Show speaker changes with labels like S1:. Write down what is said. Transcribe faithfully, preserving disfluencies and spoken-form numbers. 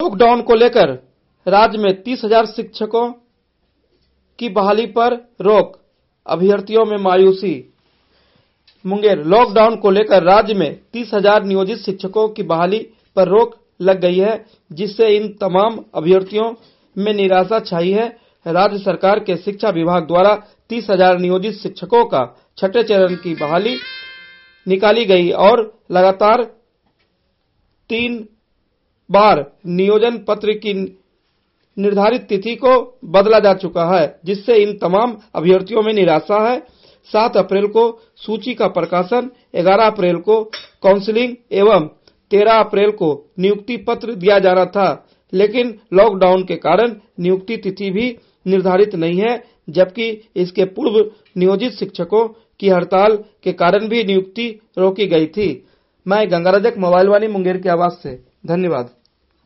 S1: Lockdown को लेकर राज्य में तीस हजार शिक्षकों की बहाली पर रोक, अभ्यर्थियों में मायूसी। मुंगेर, लॉकडाउन को लेकर राज्य में तीस हजार नियोजित शिक्षकों की बहाली पर रोक लग गई है, जिससे इन तमाम अभ्यर्थियों में निराशा छाई है। राज्य सरकार के शिक्षा विभाग द्वारा तीस हजार नियोजित शिक्षकों का छठे चरण की बहाली निकाली गई और लगातार तीन बार नियोजन पत्र की निर्धारित तिथि को बदला जा चुका है, जिससे इन तमाम अभ्यर्थियों में निराशा है। सात अप्रैल को सूची का प्रकाशन, ग्यारह अप्रैल को काउंसलिंग एवं तेरह अप्रैल को नियुक्ति पत्र दिया जाना था, लेकिन लॉकडाउन के कारण नियुक्ति तिथि भी निर्धारित नहीं है, जबकि इसके पूर्व नियोजित शिक्षकों की हड़ताल के कारण भी नियुक्ति रोकी गई थी। मैं गंगाराजक, मोबाइल वाणी, मुंगेर की आवाज से। धन्यवाद।